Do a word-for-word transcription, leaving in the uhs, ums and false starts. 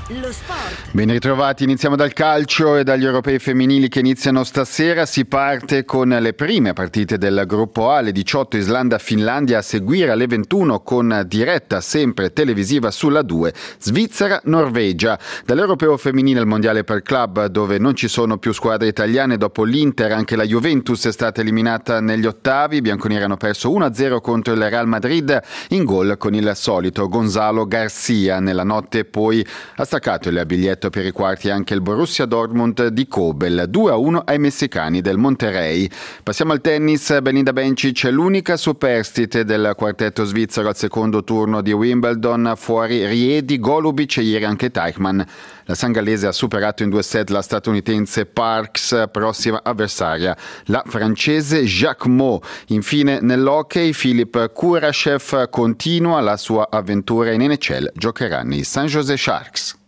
Lo sport. Ben ritrovati, iniziamo dal calcio e dagli europei femminili che iniziano stasera. Si parte con le prime partite del gruppo A, alle diciotto Islanda-Finlandia, a seguire alle ventuno con diretta sempre televisiva sulla due Svizzera-Norvegia. Dall'europeo femminile al mondiale per club, dove non ci sono più squadre italiane, dopo l'Inter anche la Juventus è stata eliminata negli ottavi. I bianconeri hanno perso uno a zero contro il Real Madrid, in gol con il solito Gonzalo Garcia. Nella notte poi ha staccato il biglietto per i quarti anche il Borussia Dortmund di Kobel, due a uno ai messicani del Monterrey. Passiamo al tennis. Belinda Bencic è l'unica superstite del quartetto svizzero al secondo turno di Wimbledon, fuori Riedi, Golubic e ieri anche Teichmann. La sangalese ha superato in due set la statunitense Parks, prossima avversaria la francese Jacquemot. Infine nell'hockey Filip Kurashev continua la sua avventura in N H L, giocherà nei San Jose Sharks.